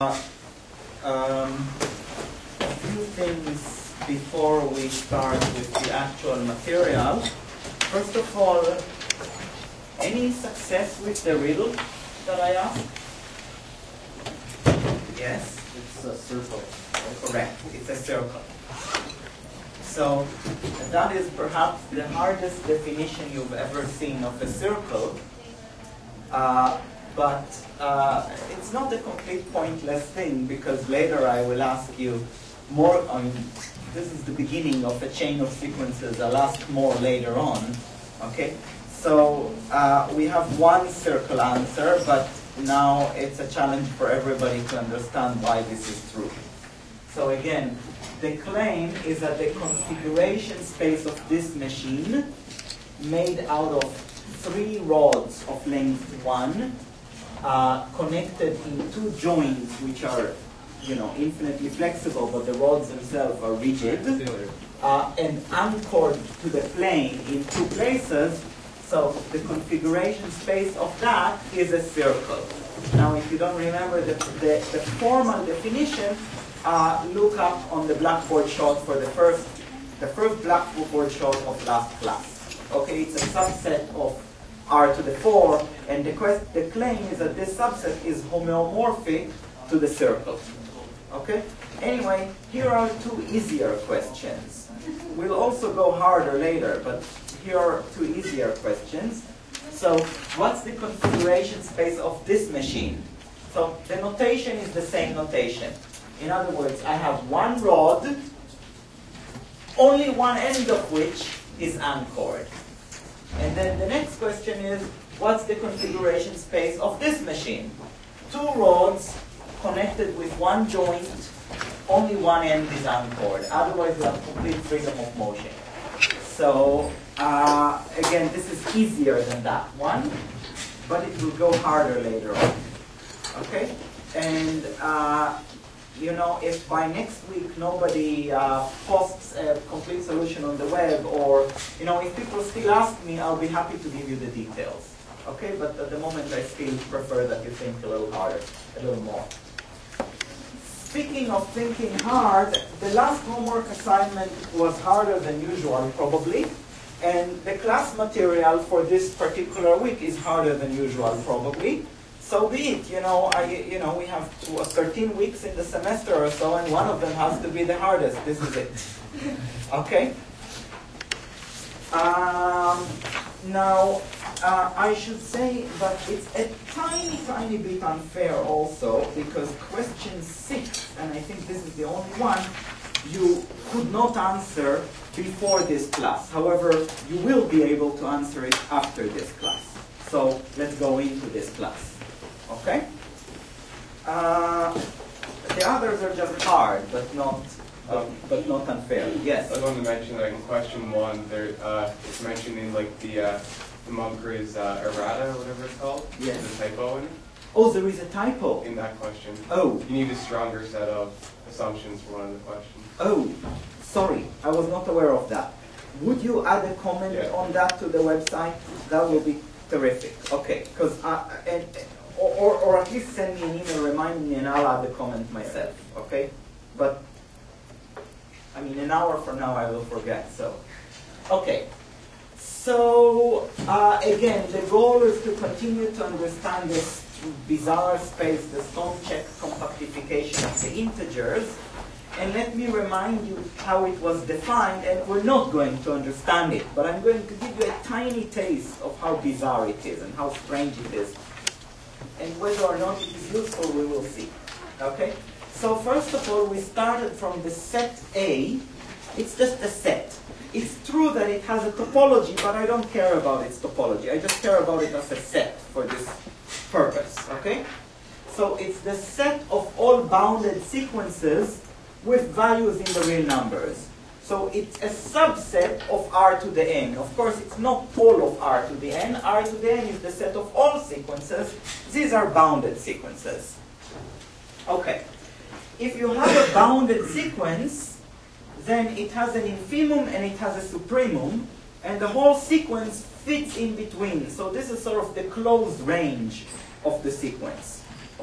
A few things before we start with the actual material. First of all, any success with the riddle that I asked? Yes? It's a circle. Correct. It's a circle. So that is perhaps the hardest definition you've ever seen of a circle. But it's not a complete pointless thing, because later I will ask you more. This is the beginning of a chain of sequences. I'll ask more later on. Okay, so we have one circle answer, but now it's a challenge for everybody to understand why this is true. So again, the claim is that the configuration space of this machine, made out of 3 rods of length 1, connected in 2 joints which are, infinitely flexible, but the rods themselves are rigid, and anchored to the plane in 2 places. So the configuration space of that is a circle. Now, if you don't remember the formal definition, look up on the Blackboard shot for the first Blackboard shot of last class. Okay, it's a subset of R to the 4, and the claim is that this subset is homeomorphic to the circle. Okay? Anyway, here are 2 easier questions. We'll also go harder later, but here are 2 easier questions. So, what's the configuration space of this machine? So, the notation is the same notation. In other words, I have one rod, only one end of which is anchored. And then the next question is, what's the configuration space of this machine? 2 rods connected with 1 joint, only one end is anchored. Otherwise, you have complete freedom of motion. So, again, this is easier than that one, but it will go harder later on. Okay? And, if by next week nobody posts a complete solution on the web, or, if people still ask me, I'll be happy to give you the details. Okay? But at the moment, I still prefer that you think a little harder, a little more. Speaking of thinking hard, the last homework assignment was harder than usual, probably. And the class material for this particular week is harder than usual, probably. So be it. We have 13 weeks in the semester or so, and one of them has to be the hardest. This is it. Okay? Now, I should say that it's a tiny, tiny bit unfair also, because question 6, and I think this is the only one, you could not answer before this class. However, you will be able to answer it after this class. So let's go into this class. Okay? The others are just hard, but not unfair. Yes? I was going to mention that in question 1, it's mentioned in the Munkers errata, or whatever it's called. Yes. There's a typo in it. Oh, there is a typo in that question. Oh. You need a stronger set of assumptions for one of the questions. Oh, sorry, I was not aware of that. Would you add a comment on that to the website? That will be terrific. Okay, because or at least send me an email reminding me, and I'll add the comment myself. Okay, but an hour from now I will forget. So, okay. So again, the goal is to continue to understand this bizarre space, the Stone-check compactification of the integers. And let me remind you how it was defined, and we're not going to understand it, but I'm going to give you a tiny taste of how bizarre it is and how strange it is. And whether or not it is useful, we will see. Okay? So first of all, we started from the set A. It's just a set. It's true that it has a topology, but I don't care about its topology. I just care about it as a set for this purpose. Okay? So it's the set of all bounded sequences with values in the real numbers. So it's a subset of R to the n. Of course, it's not all of R to the n. R to the n is the set of all sequences. These are bounded sequences. Okay. If you have a bounded sequence, then it has an infimum and it has a supremum, and the whole sequence fits in between. So this is sort of the closed range of the sequence.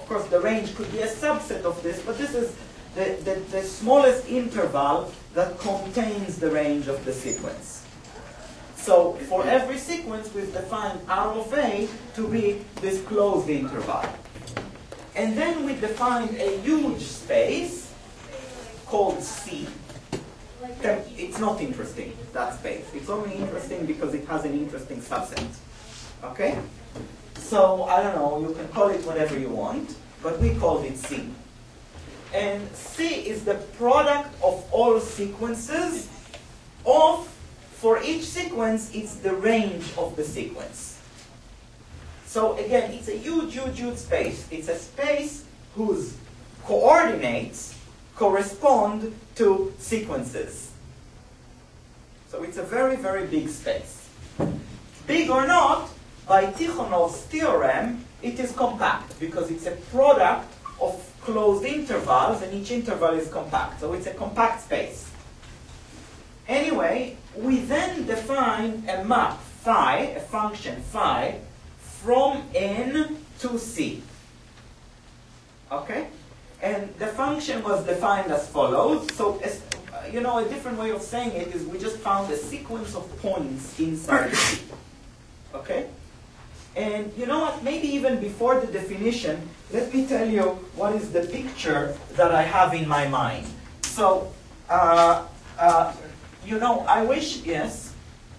course, the range could be a subset of this, but this is the smallest interval that contains the range of the sequence. So for every sequence, we've defined R of A to be this closed interval. And then we defined a huge space called C. It's not interesting, that space. It's only interesting because it has an interesting subset. Okay? So, I don't know, you can call it whatever you want, but we called it C. And C is the product of all sequences of, for each sequence, it's the range of the sequence. So again, it's a huge, huge, huge space. It's a space whose coordinates correspond to sequences. So it's a very, very big space. Big or not, by Tikhonov's theorem, it is compact because it's a product of closed intervals, and each interval is compact. So it's a compact space. Anyway, we then define a map phi, a function phi, from N to C. Okay? And the function was defined as follows. So, you know, a different way of saying it is we just found a sequence of points inside C. Okay? And you know what? Maybe even before the definition, let me tell you what is the picture that I have in my mind. So, you know, I wish, yes?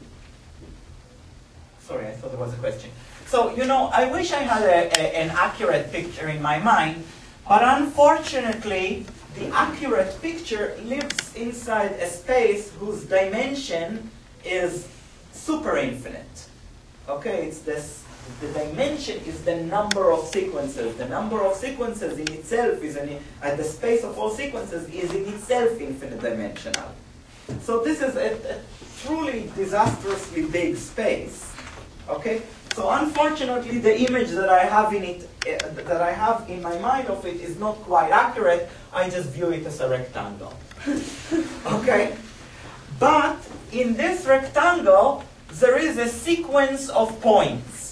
Sorry, I thought there was a question. So, you know, I wish I had an accurate picture in my mind, but unfortunately, the accurate picture lives inside a space whose dimension is super infinite. Okay, it's this. The dimension is the number of sequences. The number of sequences in itself is, the space of all sequences is in itself infinite dimensional. So this is a truly disastrously big space. Okay? So unfortunately, the image that I have in it, that I have in my mind of it, is not quite accurate. I just view it as a rectangle. Okay? But in this rectangle, there is a sequence of points.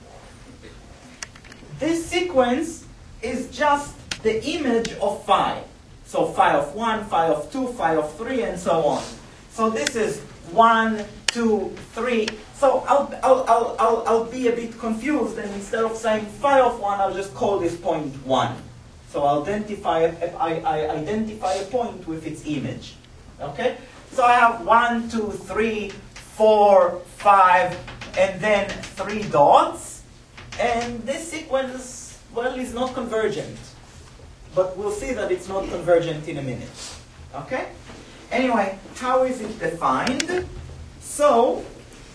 This sequence is just the image of phi. So phi of 1, phi of 2, phi of 3, and so on. So this is 1, 2, 3. So I'll be a bit confused, and instead of saying phi of 1, I'll just call this point 1. So I identify a point with its image. Okay? So I have 1, 2, 3, 4, 5, and then 3 dots. And this sequence, well, is not convergent. But we'll see that it's not convergent in a minute. Okay? Anyway, how is it defined? So,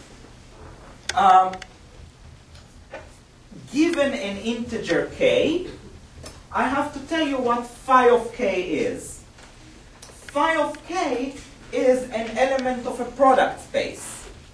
given an integer k, I have to tell you what phi of k is. Phi of k is an element of a product space.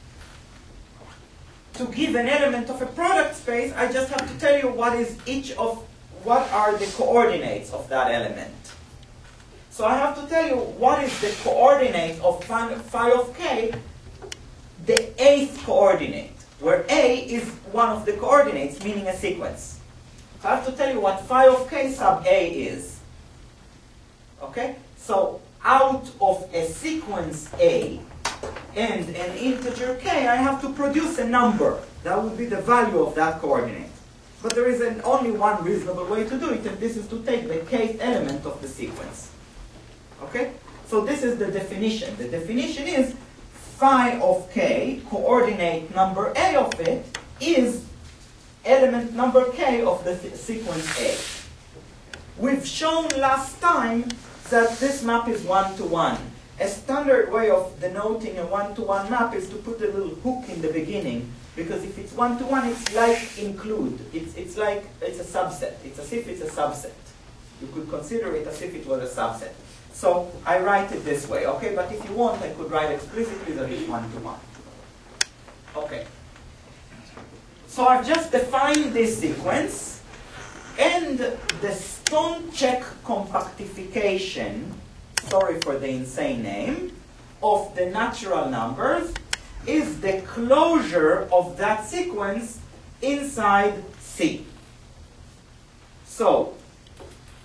To give an element of a product space, I just have to tell you what are the coordinates of that element. So I have to tell you what is the coordinate of phi of k, the 8th coordinate, where A is one of the coordinates, meaning a sequence. So I have to tell you what phi of k sub A is. Okay? So out of a sequence A and an integer k, I have to produce a number. That would be the value of that coordinate. But there is only one reasonable way to do it, and this is to take the kth element of the sequence. Okay? So this is the definition. The definition is phi of k, coordinate number A of it, is element number k of the sequence A. We've shown last time that this map is one-to-one. A standard way of denoting a one-to-one map is to put a little hook in the beginning, because if it's one-to-one, it's like include. It's like it's a subset. It's as if it's a subset. You could consider it as if it was a subset. So I write it this way, okay? But if you want, I could write explicitly that it's one-to-one. Okay. So I've just defined this sequence, and the stone-check compactification, sorry for the insane name, of the natural numbers is the closure of that sequence inside C. So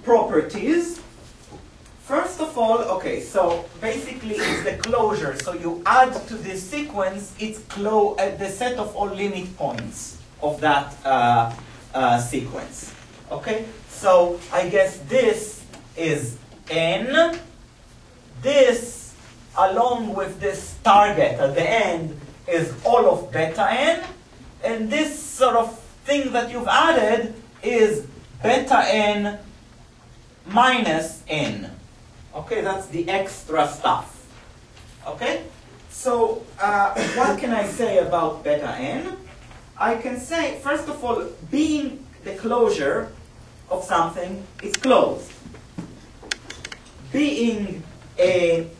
properties. First of all, okay, so basically it's the closure. So you add to this sequence, it's the set of all limit points of that sequence. Okay, so I guess this is n. This, along with this target at the end, is all of beta n. And this sort of thing that you've added is beta n minus n. Okay, that's the extra stuff. Okay? So, what can I say about beta n? I can say, first of all, being the closure of something is closed. Being a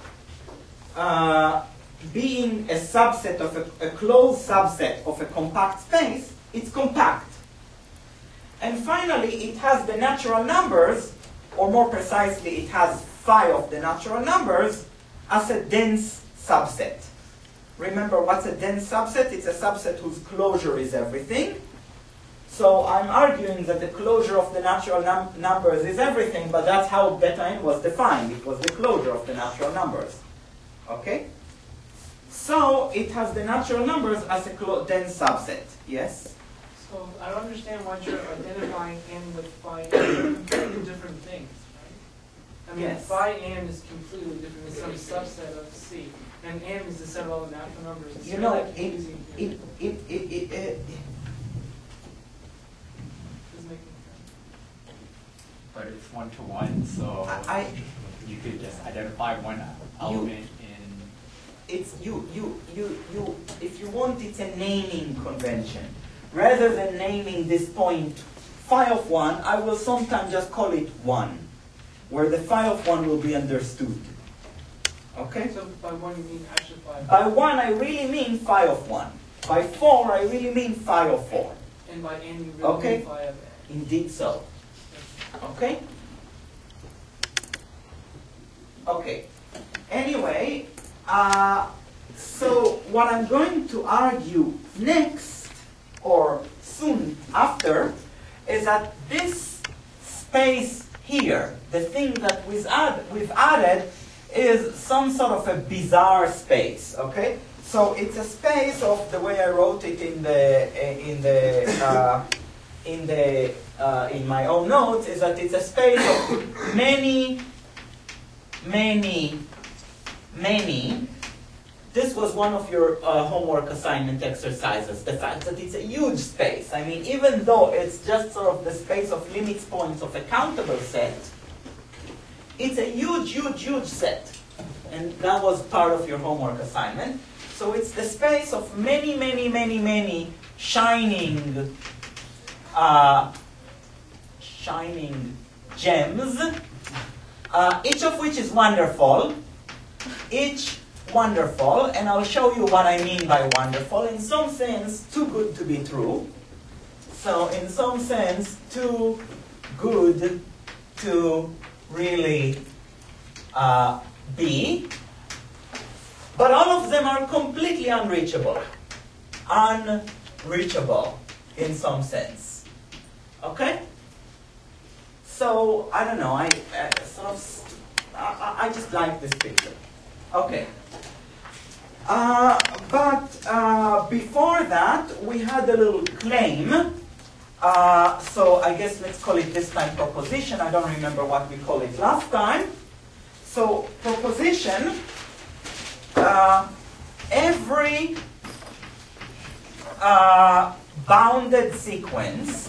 subset of a closed subset of a compact space, it's compact. And finally, it has the natural numbers, or more precisely, it has phi of the natural numbers as a dense subset. Remember, what's a dense subset? It's a subset whose closure is everything. So I'm arguing that the closure of the natural numbers is everything, but that's how beta n was defined. It was the closure of the natural numbers. Okay? So it has the natural numbers as a dense subset. Yes? So I don't understand why you're identifying n with phi n. They're completely different things, right? I mean, yes. Phi n is completely different. It's some subset of C. And n is the set of all the natural numbers. It's you know, doesn't make sense. But it's 1-to-1, so you could just identify one element in. It's if you want, it's a naming convention. Rather than naming this point phi of 1, I will sometimes just call it 1, where the phi of 1 will be understood. Okay? So by 1 you mean actually phi. By 1 I really mean phi of 1. By 4 I really mean phi of 4. And by n you really mean phi of n. Indeed so. Okay? Okay. Anyway, so what I'm going to argue next, or soon after, is that this space here, the thing that we've added, is some sort of a bizarre space. Okay? So it's a space of the way I wrote it in my own notes, is that it's a space of many. This was one of your homework assignment exercises, the fact that it's a huge space. I mean, even though it's just sort of the space of limit points of a countable set, it's a huge set. And that was part of your homework assignment. So it's the space of many shining gems, each of which is wonderful. Each wonderful, and I'll show you what I mean by wonderful. In some sense, too good to be true. So in some sense, too good to really be. But all of them are completely unreachable. Unreachable in some sense. Okay? So, I don't know, I just like this picture. Okay. But before that, we had a little claim. So I guess let's call it this time proposition. I don't remember what we called it last time. So proposition, every bounded sequence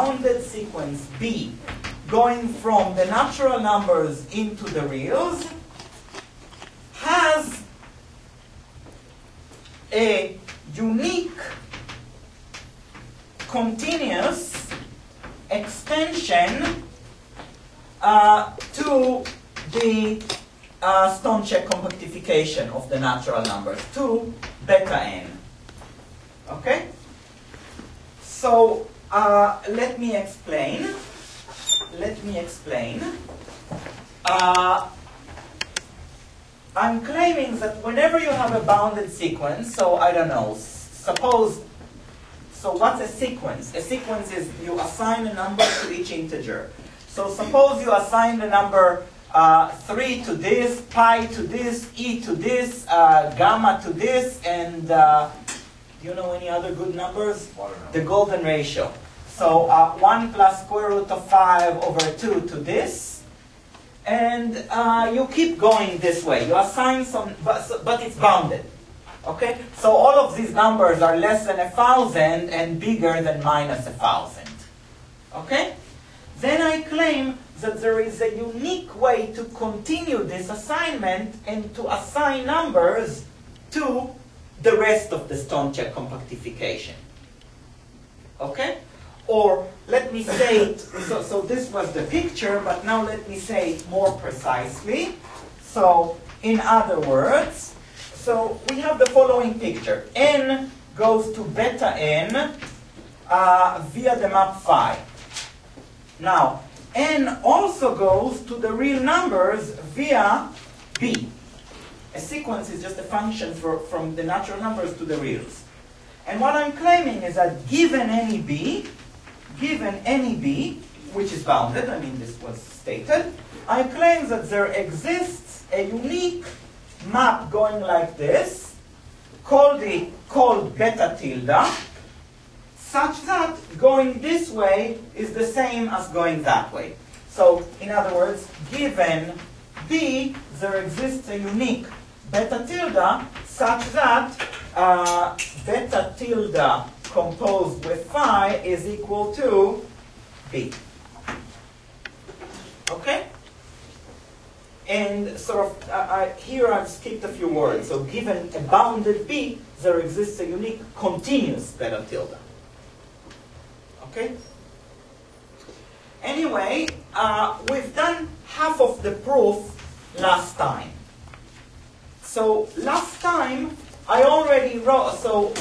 B going from the natural numbers into the reals has a unique continuous extension to the Stonechek compactification of the natural numbers, to beta n. Okay? So let me explain. I'm claiming that whenever you have a bounded sequence, so I don't know, suppose, so what's a sequence? A sequence is you assign a number to each integer. So suppose you assign the number 3 to this, pi to this, e to this, gamma to this, and do you know any other good numbers? The golden ratio. So 1 plus square root of 5 over 2 to this. And you keep going this way. You assign some, but it's bounded. Okay? So all of these numbers are less than 1,000 and bigger than minus 1,000. Okay? Then I claim that there is a unique way to continue this assignment and to assign numbers to the rest of the Stonecheck compactification. Okay? Or let me say it, so this was the picture, but now let me say it more precisely. So in other words, so we have the following picture. N goes to beta n via the map phi. Now, n also goes to the real numbers via b. A sequence is just a function from the natural numbers to the reals. And what I'm claiming is that given any b, which is bounded, I mean this was stated, I claim that there exists a unique map going like this, called beta tilde, such that going this way is the same as going that way. So, in other words, given b, there exists a unique beta tilde such that beta tilde composed with phi is equal to b. Okay? And sort of, here I've skipped a few words. So given a bounded b, there exists a unique continuous beta tilde. Okay? Anyway, we've done half of the proof last time. So last time I already wrote.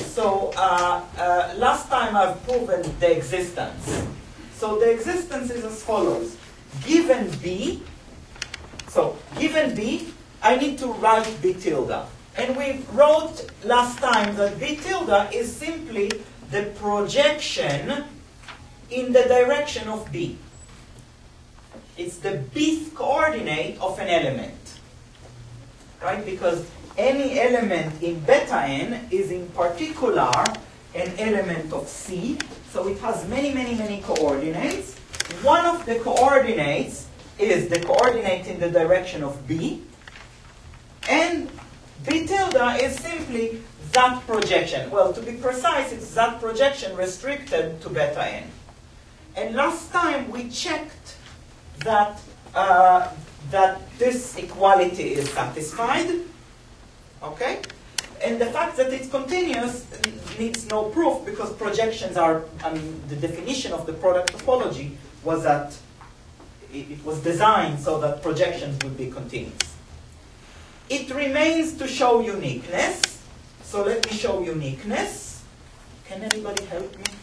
Last time I've proven the existence. So the existence is as follows: given b. So given b, I need to write b tilde, and we wrote last time that b tilde is simply the projection in the direction of b. It's the bth coordinate of an element, right? Because any element in beta n is in particular an element of C, so it has many, many, many coordinates. One of the coordinates is the coordinate in the direction of b, and b tilde is simply that projection. Well, to be precise, it's that projection restricted to beta n. And last time we checked that, that this equality is satisfied. Okay? And the fact that it's continuous needs no proof, because projections are, the definition of the product topology was that it was designed so that projections would be continuous. It remains to show uniqueness. So let me show uniqueness. Can anybody help me?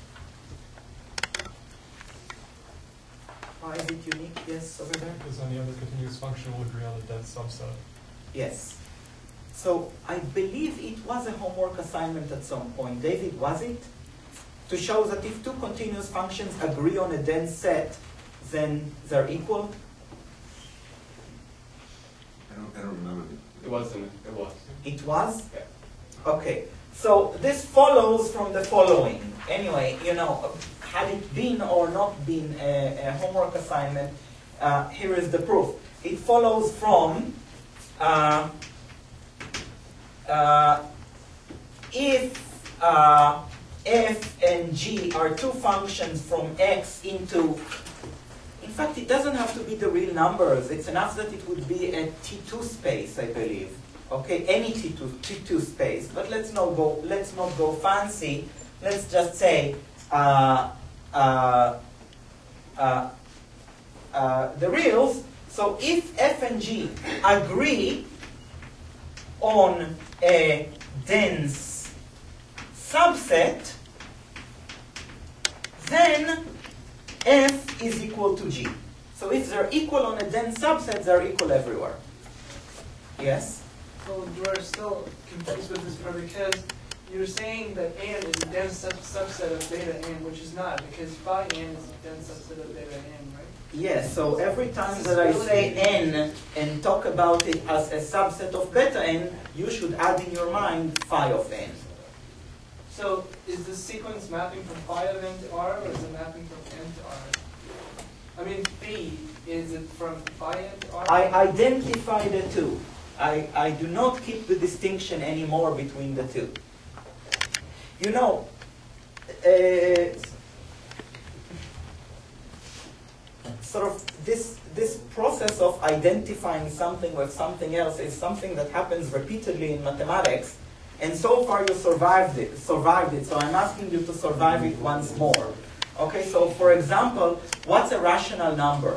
Why is it unique? Yes, over there? Because any other continuous function will agree on a dense subset. Yes. So I believe it was a homework assignment at some point. David, was it? To show that if two continuous functions agree on a dense set, then they're equal? I don't remember. It wasn't. It was. It was? Yeah. Okay. So this follows from the following. Anyway, you know, had it been or not been a homework assignment, here is the proof. It follows from if f and g are two functions from x into, in fact, it doesn't have to be the real numbers. It's enough that it would be a T2 space, I believe. Okay, any T2 space. But let's not go fancy. Let's just say the reals. So if f and g agree on a dense subset, then f is equal to g. So if they're equal on a dense subset, they're equal everywhere. Yes? So we're still confused with this part, because you're saying that n is a dense subset of beta n, which is not, because phi n is a dense subset of beta n, right? Yes, so every time that I say n and talk about it as a subset of beta n, you should add in your mind phi of n. So is the sequence mapping from phi of n to r, or is it mapping from n to r? I mean, B, is it from phi n to r? I identify the two. I do not keep the distinction anymore between the two. You know, sort of this process of identifying something with something else is something that happens repeatedly in mathematics, and so far you survived it, so I'm asking you to survive it once more. Okay, so for example, what's a rational number?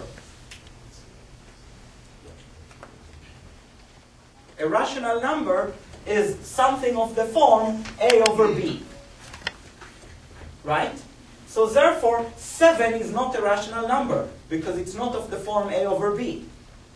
A rational number is something of the form a over b, right? So therefore, 7 is not a rational number, because it's not of the form a over b.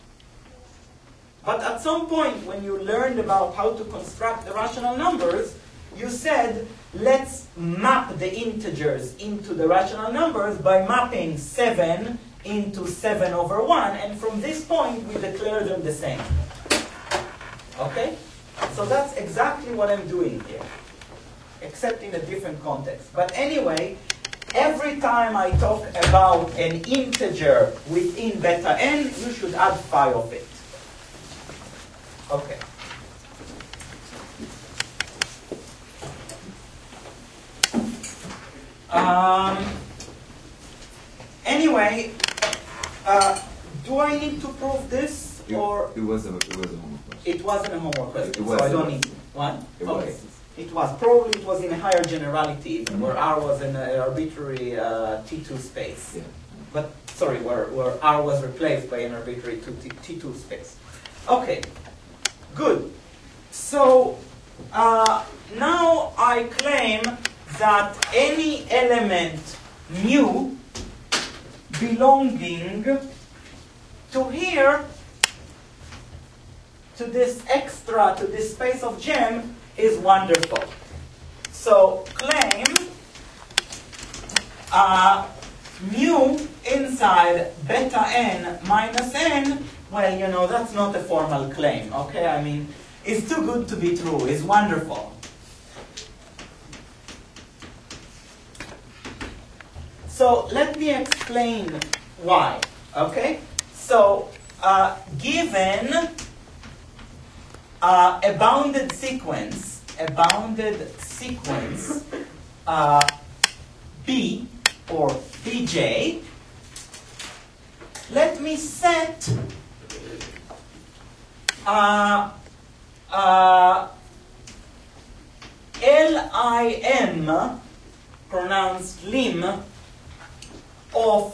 But at some point, when you learned about how to construct the rational numbers, you said, let's map the integers into the rational numbers by mapping 7 into 7 over 1, and from this point, we declare them the same. Okay? So that's exactly what I'm doing here, except in a different context. But anyway, every time I talk about an integer within beta n, you should add phi of it. Okay. Anyway, do I need to prove this, or It was a homework question. it wasn't a homework question, It was. so I don't need one? It Okay. was. It was. Probably it was in a higher generality, even, where R was an arbitrary T2 space. Yeah. But, sorry, where R was replaced by an arbitrary T2 space. Okay, good. So, now I claim that any element mu belonging to here, to this extra, to this space of gem, is wonderful. So claim mu inside beta n minus n, well, you know, that's not a formal claim, okay? I mean, it's too good to be true, it's wonderful. So let me explain why, okay? So given a bounded sequence B or Bj, let me set Lim, pronounced lim, of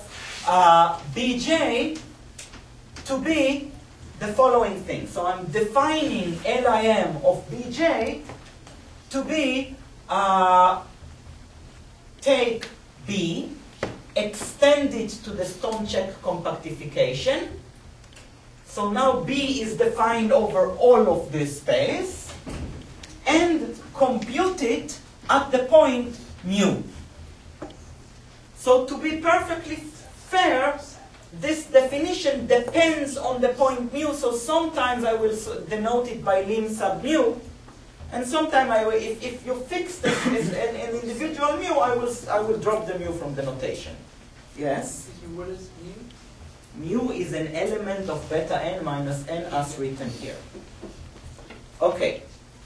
Bj to be the following thing. So I'm defining Lim of Bj to be take B, extend it to the Stonechek compactification. So now B is defined over all of this space, and compute it at the point mu. So to be perfectly fair, this definition depends on the point mu, so sometimes I will denote it by lim sub mu, and sometimes I will, if you fix this as an individual mu, I will drop the mu from the notation. Yes? What is mu? Mu is an element of beta n minus n as written here. Okay.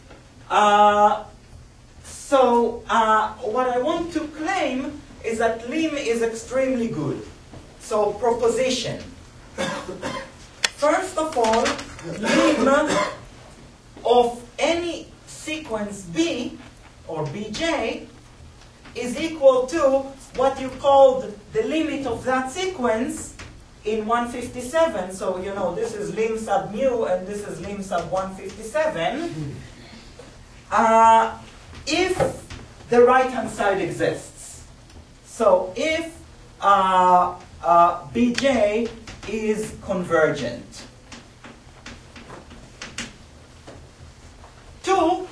So what I want to claim is that lim is extremely good. So proposition. First of all, lim of any sequence B or Bj is equal to what you called the limit of that sequence in 157. So you know this is lim sub mu and this is lim sub 157. If the right hand side exists. So if Bj is convergent. 2,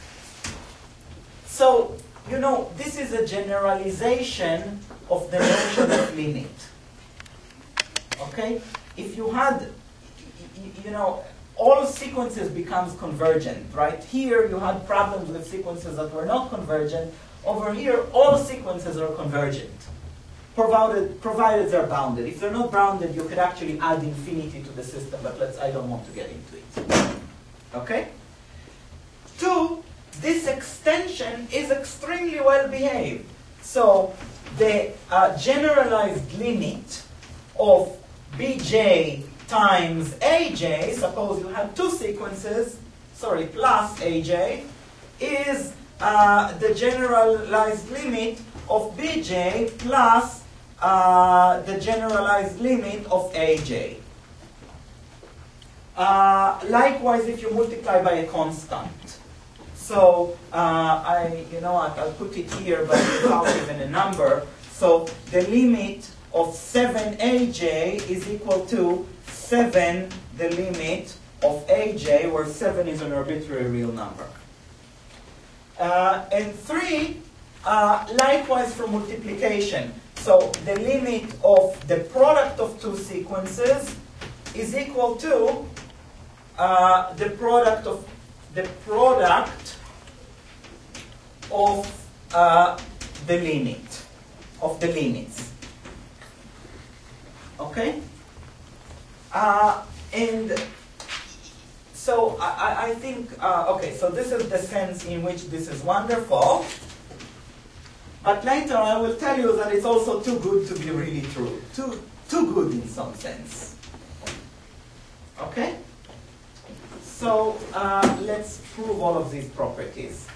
so, you know, this is a generalization of the notion of limit. Okay? If you had, you know, all sequences becomes convergent, right? Here you had problems with sequences that were not convergent. Over here, all sequences are convergent, provided they're bounded. If they're not bounded, you could actually add infinity to the system, but I don't want to get into it. Okay? 2, this extension is extremely well behaved. So the generalized limit of Bj times Aj, suppose you have 2 sequences, plus Aj, is the generalized limit of Bj plus the generalized limit of Aj. Likewise, if you multiply by a constant. So I'll put it here, but without even a number. So the limit of 7Aj is equal to 7, the limit of Aj, where 7 is an arbitrary real number. And 3, likewise for multiplication. So the limit of the product of 2 sequences is equal to the product of the limit of the limits. Okay? And so I think, okay, so this is the sense in which this is wonderful. But later I will tell you that it's also too good to be really true. Too good in some sense. Okay? So let's prove all of these properties.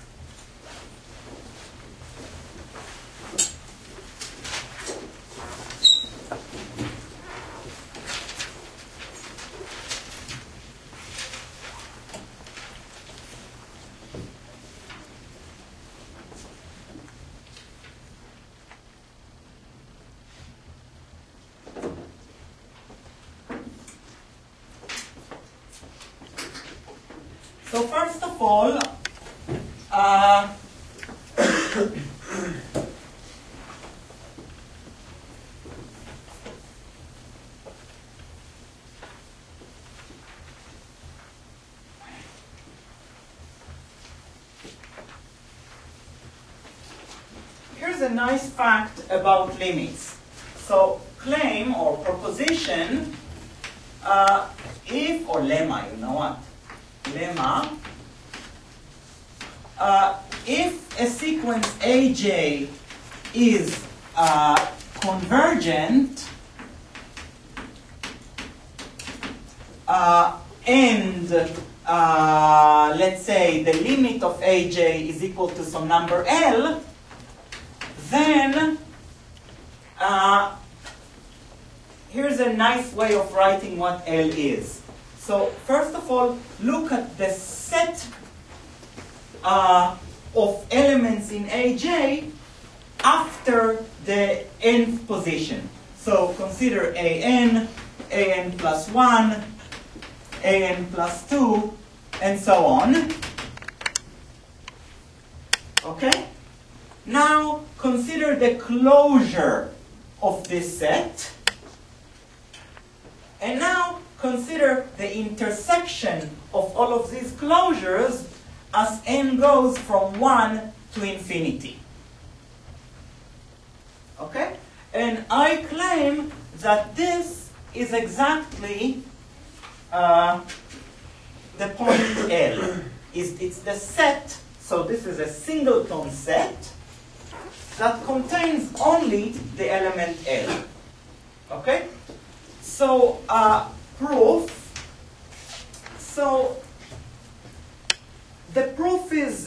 So first of all, here's a nice fact about limits. So claim or proposition, if, or lemma, you know what? Lemma, if a sequence Aj is convergent and let's say the limit of Aj is equal to some number L, then here's a nice way of writing what L is. So first of all, look at the set of elements in Aj after the nth position. So consider an plus 1, an plus 2, and so on. Okay? Now consider the closure of this set. And now consider the intersection of all of these closures as n goes from 1 to infinity. Okay? And I claim that this is exactly the point L. It's the set, so this is a singleton set that contains only the element L. Okay? So, proof. So, the proof is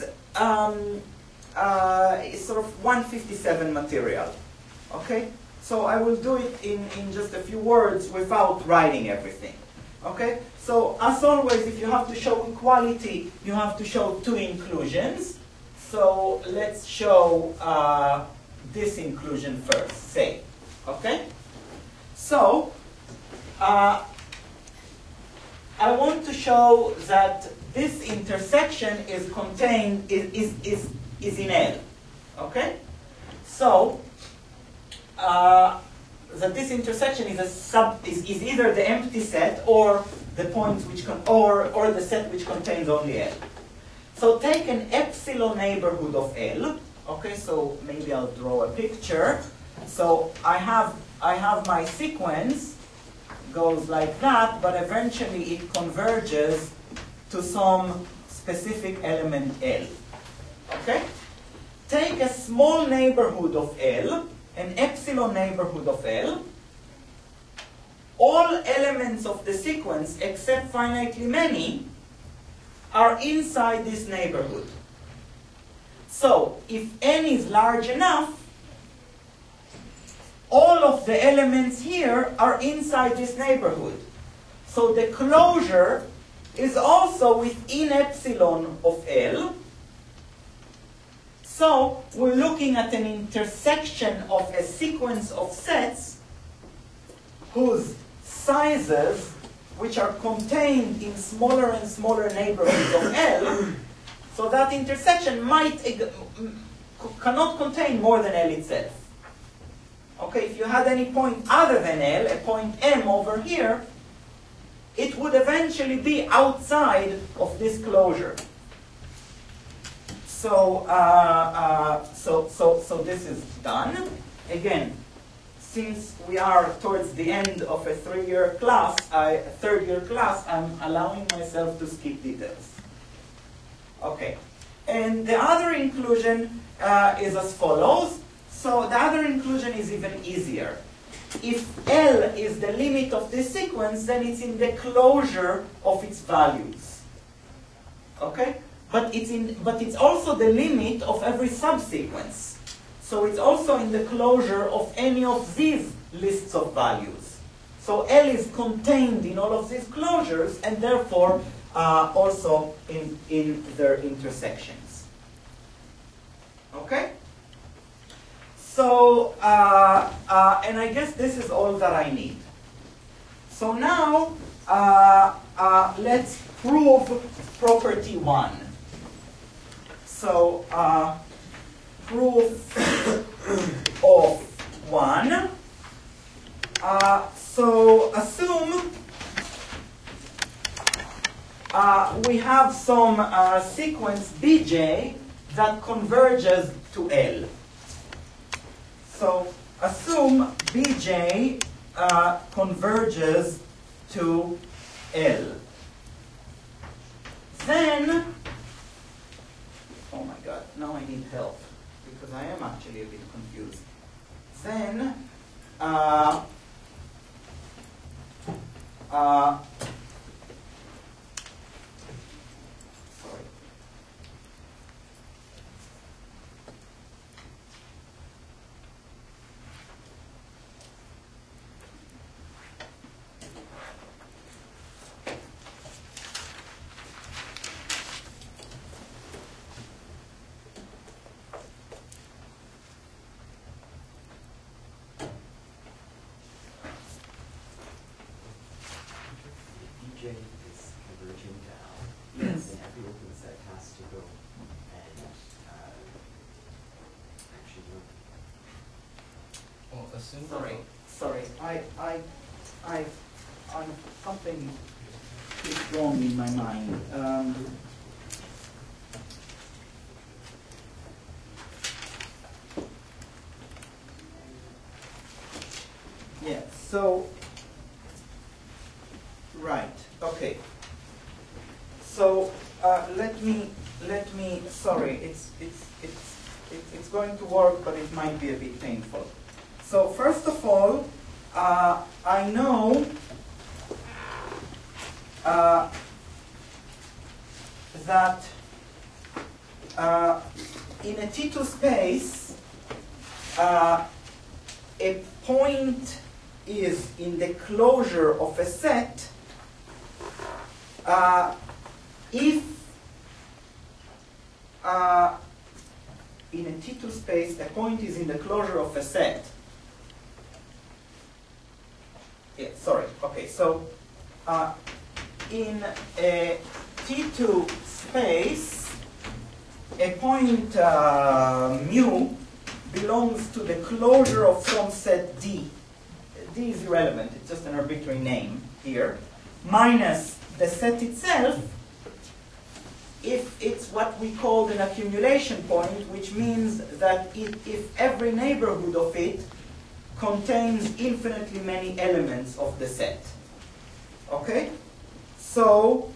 sort of 157 material. Okay? So I will do it in just a few words without writing everything. Okay? So as always, if you have to show equality, you have to show 2 inclusions. So let's show this inclusion first, say. Okay? So I want to show that this intersection is contained, is in L. Okay? So that this intersection is either the empty set or the points which or the set which contains only L. So take an epsilon neighborhood of L. Okay, so maybe I'll draw a picture. So I have my sequence goes like that, but eventually it converges to some specific element L. Okay? Take a small neighborhood of L, an epsilon neighborhood of L. All elements of the sequence, except finitely many, are inside this neighborhood. So, if n is large enough, all of the elements here are inside this neighborhood. So the closure is also within epsilon of L. So we're looking at an intersection of a sequence of sets whose sizes, which are contained in smaller and smaller neighborhoods of L, so that intersection cannot contain more than L itself. Okay, if you had any point other than L, a point M over here, it would eventually be outside of this closure. So, so this is done. Again, since we are towards the end of a third year class, I'm allowing myself to skip details. Okay, and the other inclusion is as follows. So the other inclusion is even easier. If L is the limit of this sequence, then it's in the closure of its values. Okay? But it's also the limit of every subsequence. So it's also in the closure of any of these lists of values. So L is contained in all of these closures, and therefore also in their intersections. Okay? So, and I guess this is all that I need. So now, let's prove property 1. So, proof of 1. So, assume we have some sequence Bj that converges to L. So assume Bj converges to L. Then, oh my God, now I need help because I am actually a bit confused. Then, sorry. Is converging down. Yes. And every open set has to go and actually look. Well, assume. Sorry. I'm something is wrong in my mind. Yeah. So. Right. Okay. So let me. Sorry, it's going to work, but it might be a bit painful. So first of all, I know that in a T2 space, a point is in the closure of a set if in a T2 space a point is in the closure of a set. Yeah, sorry. Okay, so in a T2 space, a point mu belongs to the closure of some set D. D is irrelevant, it's just an arbitrary name here, minus the set itself, if it's what we call an accumulation point, which means that if every neighborhood of it contains infinitely many elements of the set. Okay? So,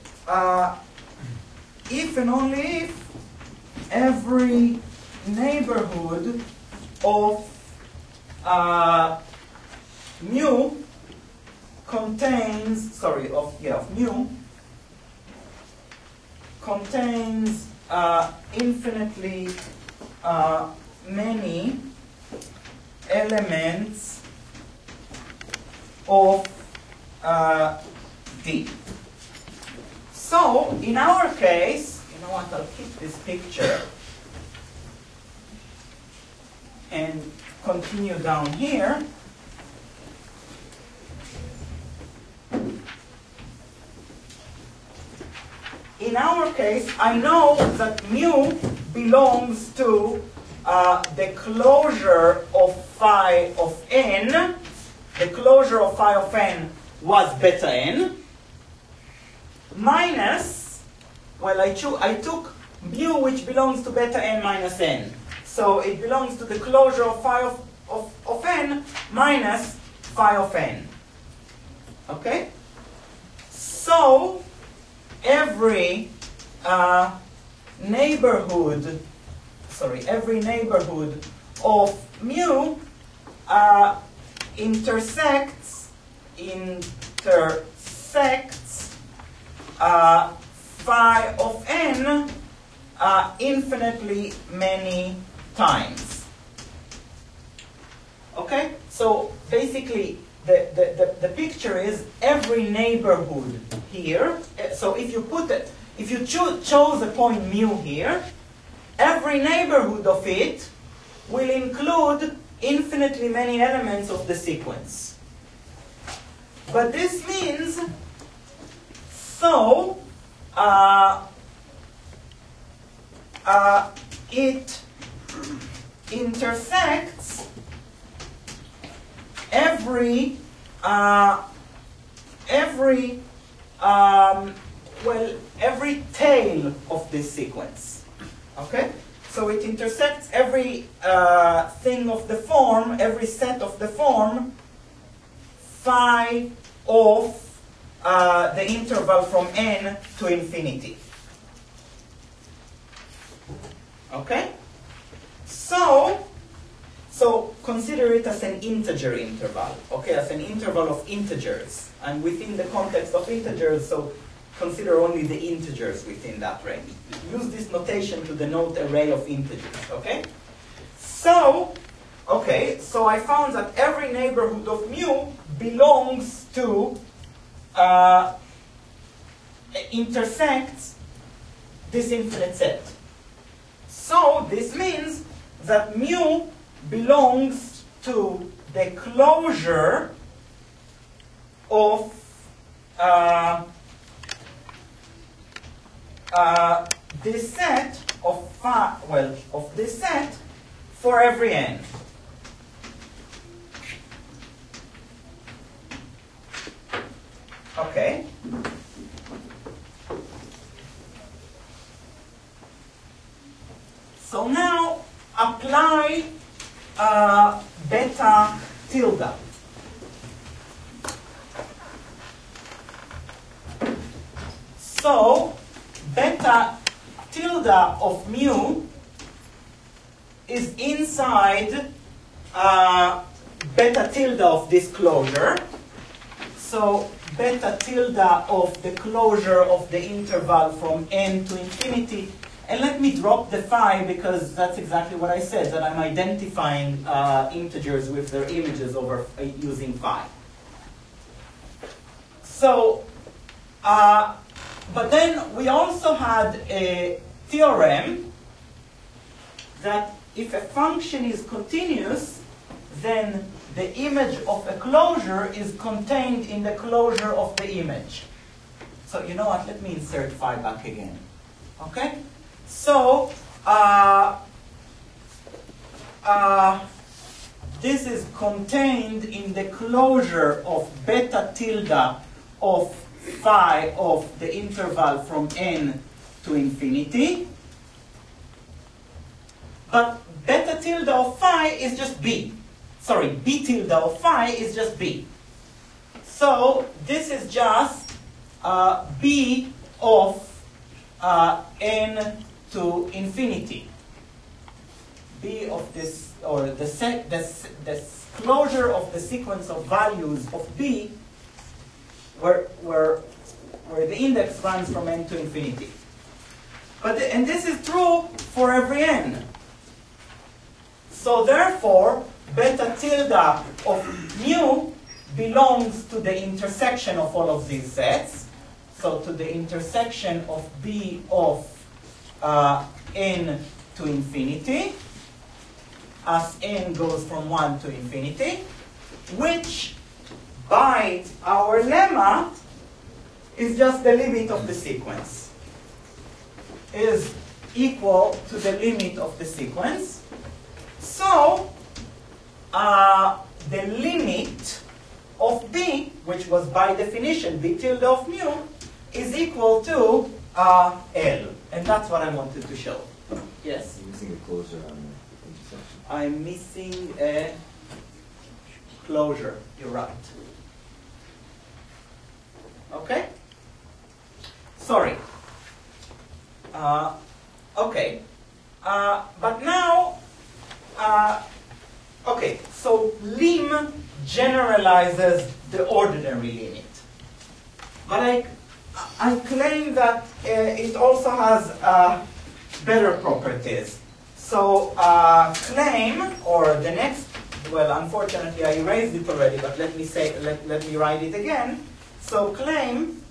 if and only if every neighborhood of mu contains, of mu contains infinitely many elements of D. So, in our case, you know what, I'll keep this picture and continue down here. In our case, I know that mu belongs to the closure of phi of n. The closure of phi of n was beta n. Minus, well, I took mu which belongs to beta n minus n. So it belongs to the closure of phi of n minus phi of n. Okay? So every neighborhood of mu intersects phi of n infinitely many times. Okay? So basically the picture is every neighborhood here. So if you chose a point mu here, every neighborhood of it will include infinitely many elements of the sequence. But this means, so it intersects every tail of this sequence. Okay? So it intersects every thing of the form, every set of the form, phi of the interval from n to infinity. Okay? So consider it as an integer interval, okay, as an interval of integers. And within the context of integers, so consider only the integers within that range. Use this notation to denote array of integers, okay? So I found that every neighborhood of mu belongs to, intersects this infinite set. So this means that mu belongs to the closure of this set of this set for every n. Okay. So now apply beta tilde. So beta tilde of mu is inside beta tilde of this closure. So beta tilde of the closure of the interval from n to infinity. And let me drop the phi because that's exactly what I said, that I'm identifying integers with their images over using phi. So, but then we also had a theorem that if a function is continuous, then the image of a closure is contained in the closure of the image. So you know what, let me insert phi back again. Okay? So, this is contained in the closure of beta tilde of phi of the interval from n to infinity. But beta tilde of phi is just b. Sorry, b tilde of phi is just b. So this is just b of n to infinity. B of this, or the closure of the sequence of values of b, where the index runs from n to infinity. And this is true for every n. So therefore, beta tilde of mu belongs to the intersection of all of these sets. So to the intersection of b of n to infinity, as n goes from 1 to infinity, which by our lemma is just the limit of the sequence, is equal to the limit of the sequence. So the limit of b, which was by definition b tilde of mu, is equal to L. And that's what I wanted to show. Yes? I'm missing a closure on the intersection. I'm missing a closure. You're right. Okay? Sorry. Okay. But now, okay, so lim generalizes the ordinary limit. But I claim that it also has better properties. So claim, or the next, well, unfortunately I erased it already, but let me write it again. So claim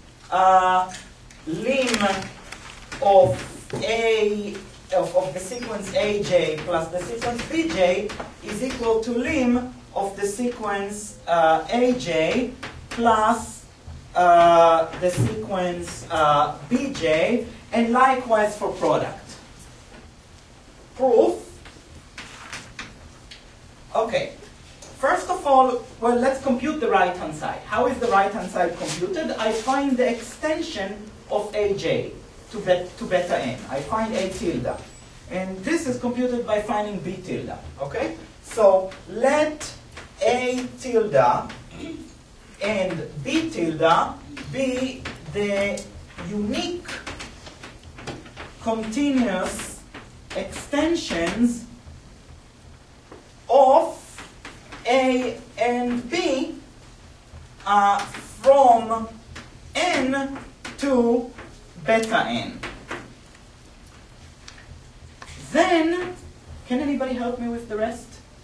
lim of the sequence aj plus the sequence bj is equal to lim of the sequence aj plus the sequence bj, and likewise for product. Proof. Okay. First of all, well, let's compute the right-hand side. How is the right-hand side computed? I find the extension of aj to beta n. I find a tilde. And this is computed by finding b tilde. Okay? So let a tilde and b tilde be the unique continuous extensions of a and b from n to beta n. Then, can anybody help me with the rest?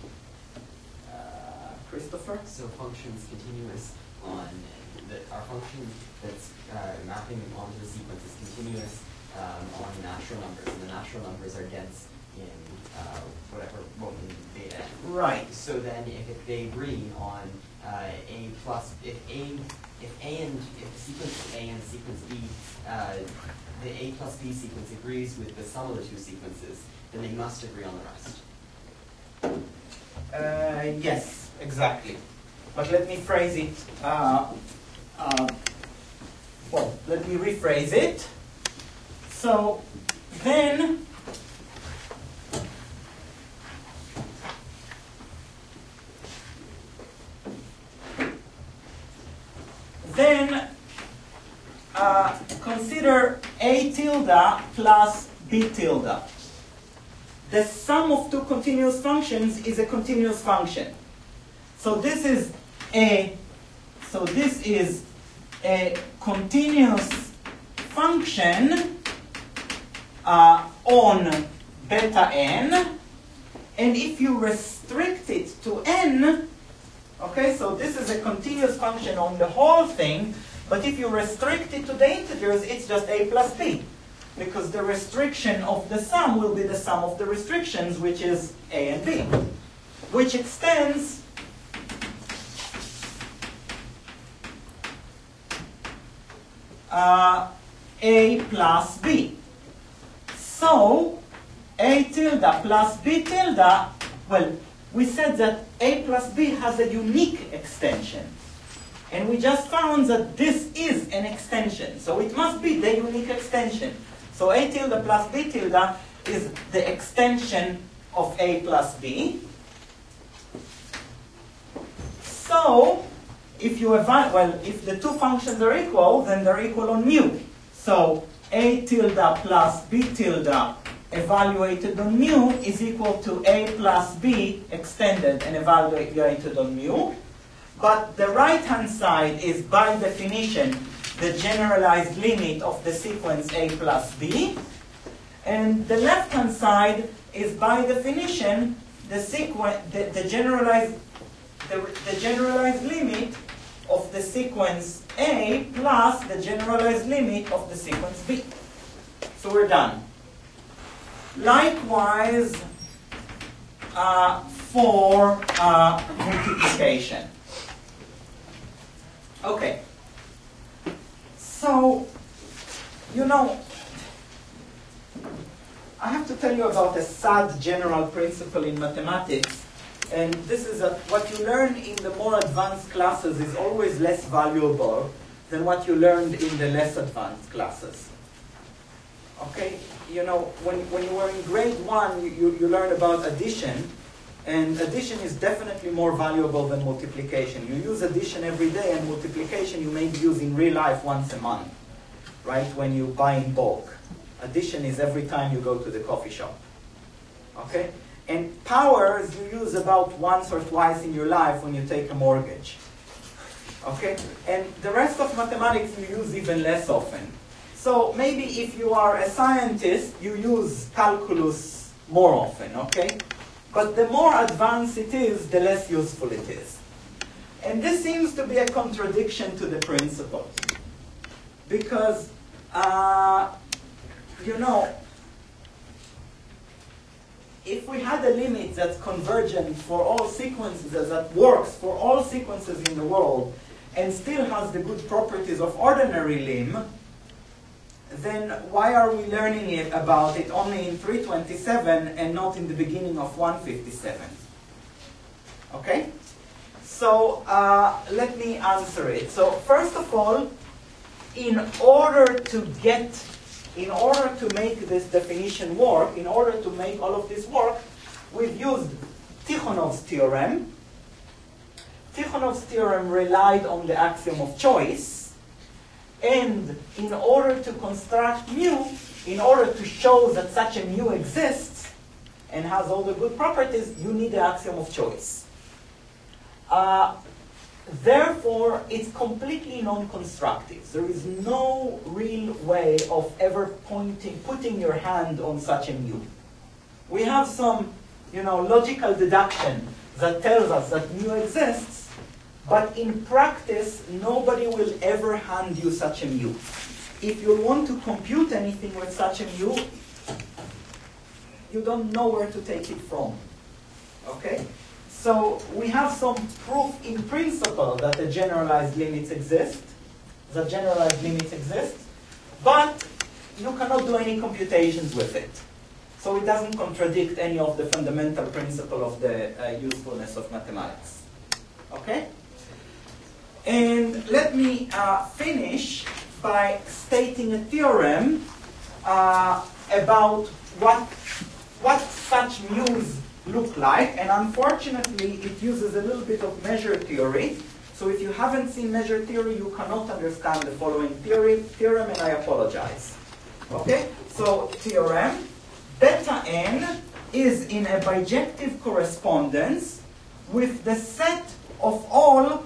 Christopher? So functions continuous on our function that's mapping onto the sequence is continuous on natural numbers, and the natural numbers are dense in in beta n. Right. So then, if they agree on a plus, if the sequence A and the sequence B, the A plus B sequence agrees with the sum of the two sequences, then they must agree on the rest. Yes, exactly. But let me phrase it. Well, let me rephrase it. So then, consider A tilde plus B tilde. The sum of two continuous functions is a continuous function. So this is a continuous function on beta n, and if you restrict it to n, okay, so this is a continuous function on the whole thing, but if you restrict it to the integers, it's just a plus b, because the restriction of the sum will be the sum of the restrictions, which is a and b, which extends a plus b. So a tilde plus b tilde, well, we said that A plus B has a unique extension. And we just found that this is an extension. So it must be the unique extension. So A tilde plus B tilde is the extension of A plus B. So if you if the two functions are equal, then they're equal on mu. So A tilde plus B tilde evaluated on mu is equal to A plus B extended and evaluated on mu. But the right-hand side is, by definition, the generalized limit of the sequence A plus B. And the left-hand side is, by definition, the generalized limit of the sequence A plus the generalized limit of the sequence B. So we're done. Likewise, for multiplication. Okay. So, you know, I have to tell you about a sad general principle in mathematics. And this is that what you learn in the more advanced classes is always less valuable than what you learned in the less advanced classes. Okay? You know, when you were in grade 1, you learn about addition. And addition is definitely more valuable than multiplication. You use addition every day, and multiplication you maybe use in real life once a month, right? When you buy in bulk. Addition is every time you go to the coffee shop. Okay? And powers you use about once or twice in your life when you take a mortgage. Okay? And the rest of mathematics you use even less often. So maybe if you are a scientist, you use calculus more often, okay? But the more advanced it is, the less useful it is. And this seems to be a contradiction to the principle. Because, you know, if we had a limit that's convergent for all sequences, that works for all sequences in the world, and still has the good properties of ordinary lim, then why are we learning about it only in 327 and not in the beginning of 157? Okay? So let me answer it. So first of all, in order to make this definition work, in order to make all of this work, we've used Tikhonov's theorem. Tikhonov's theorem relied on the axiom of choice. And in order to construct mu, in order to show that such a mu exists and has all the good properties, you need the axiom of choice. Therefore, it's completely non-constructive. There is no real way of ever putting your hand on such a mu. We have some, logical deduction that tells us that mu exists, but in practice, nobody will ever hand you such a mu. If you want to compute anything with such a mu, you don't know where to take it from. Okay? So we have some proof in principle that the generalized limits exist, but you cannot do any computations with it. So it doesn't contradict any of the fundamental principle of the usefulness of mathematics. Okay? And let me finish by stating a theorem about what such mu's look like. And unfortunately, it uses a little bit of measure theory. So if you haven't seen measure theory, you cannot understand the following theorem, and I apologize. Okay? So theorem, beta n is in a bijective correspondence with the set of all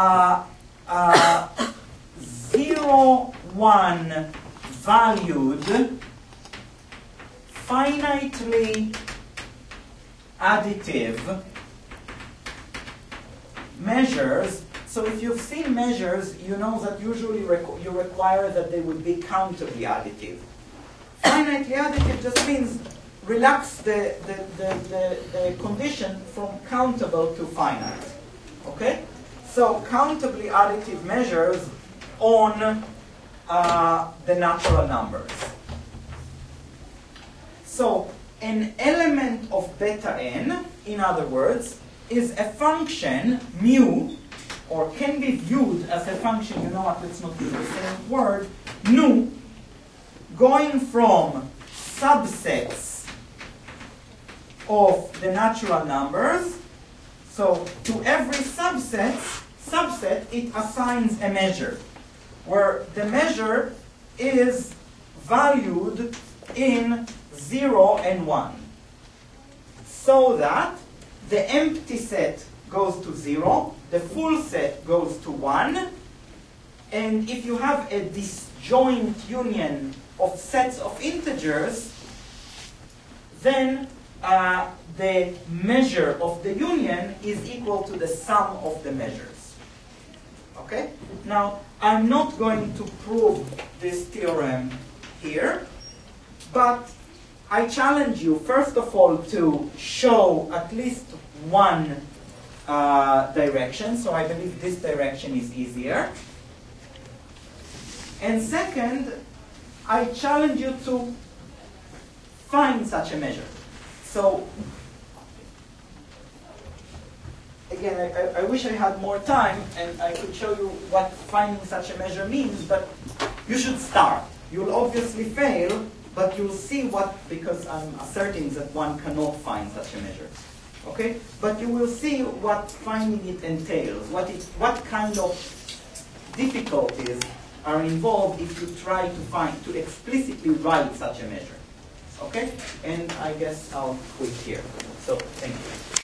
0, 1 valued finitely additive measures. So if you've seen measures, you know that usually you require that they would be countably additive. Finitely additive just means relax the condition from countable to finite. Okay? So countably additive measures on the natural numbers. So an element of beta n, in other words, is a function, mu, or can be viewed as a function, you know what, let's not use the same word, nu, going from subsets of the natural numbers. So to every subset, it assigns a measure, where the measure is valued in 0 and 1. So that the empty set goes to 0, the full set goes to 1, and if you have a disjoint union of sets of integers, then the measure of the union is equal to the sum of the measures. Okay? Now, I'm not going to prove this theorem here, but I challenge you, first of all, to show at least one direction. So I believe this direction is easier. And second, I challenge you to find such a measure. So, again, I wish I had more time and I could show you what finding such a measure means, but you should start. You'll obviously fail, but you'll see what, because I'm asserting that one cannot find such a measure. Okay? But you will see what finding it entails, what kind of difficulties are involved if you try to explicitly write such a measure. Okay? And I guess I'll quit here. So, thank you.